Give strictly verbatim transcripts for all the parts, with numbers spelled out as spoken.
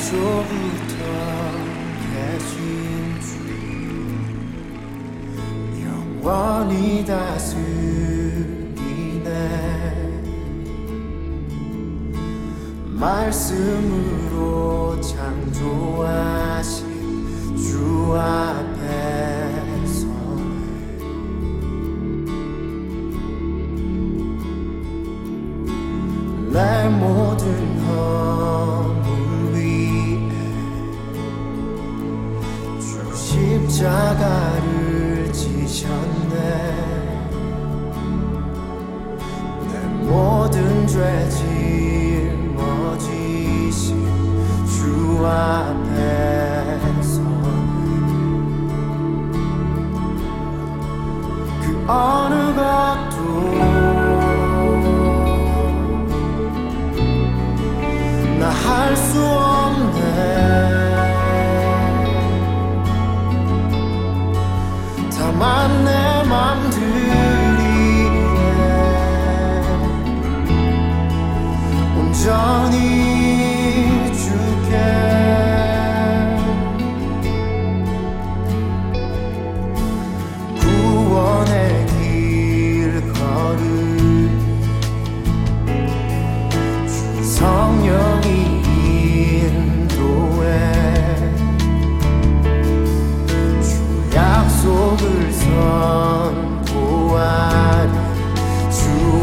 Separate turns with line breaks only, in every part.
태초부터 계신 주 영원히 다스리네. 말씀으로 창조하신 주 앞에서 내 모든 허물 위에 주 십자가를 지셨네. 내 모든 죄 짊어지신 주 앞에서 그 어느 것도 나 할 수 없네. 다만 내 맘들이네. 온전히 주께 구원의 길 걸으 주 성령이 인도해 주 약속을 선포하리. 주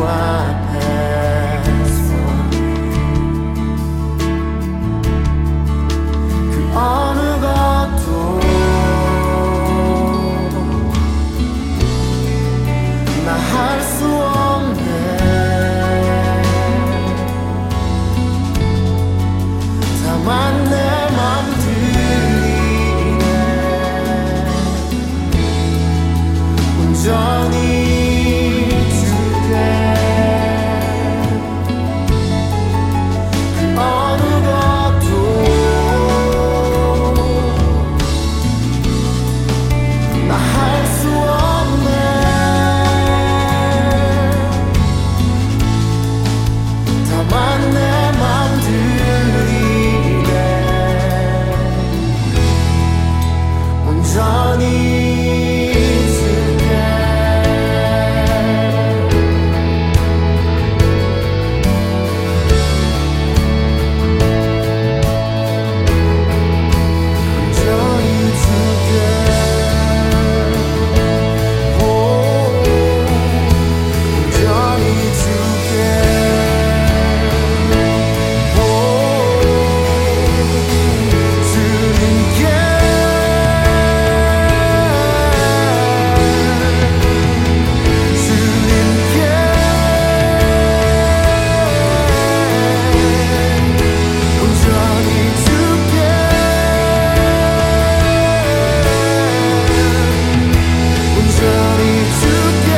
앞에서 그 어느 것도 나 할 수 없네. 다만 내 맘들이네. 온전히 주께 그 어느 것도 나 할 수 없네. 다만 내 맘들이네. 온전히 주께 온전히 주께 오 온전히 주께 오 주님께 주님께 온전히 주께 온전히 주께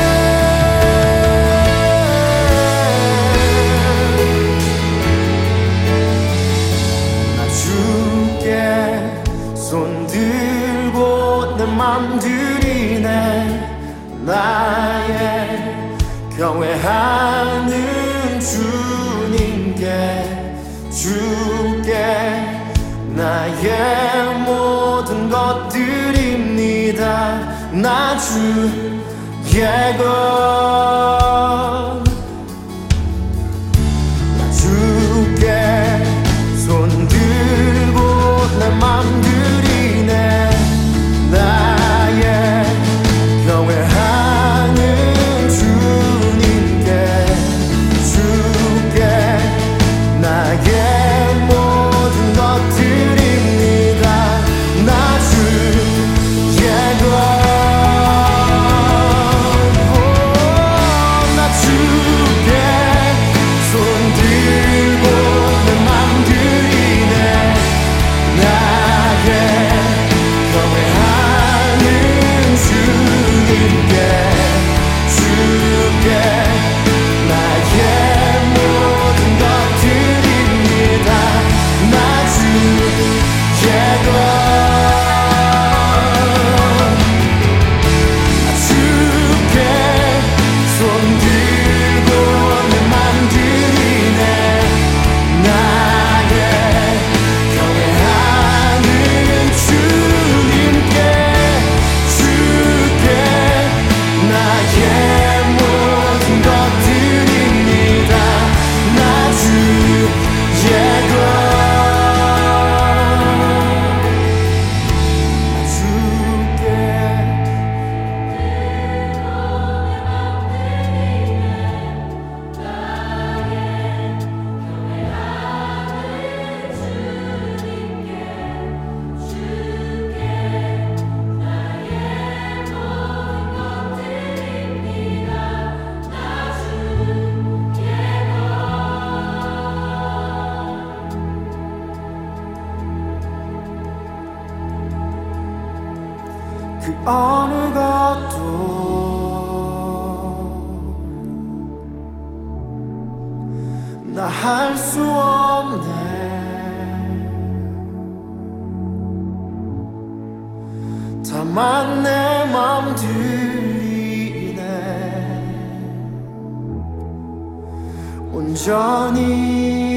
나 주께 손 들고 내 맘 들이네. 나의 경외하는 주님께 주께 나의 모든 것들입니다. 나 주의 것 나 주께 손 들고 내 맘 들이네. 나의 경외하는 주님께 주께 나의 모든 것들입니다. 나 주의 것 오, 나 주 어느 것도 나 할 수 없네. 다만 내 맘 들리네. 온전히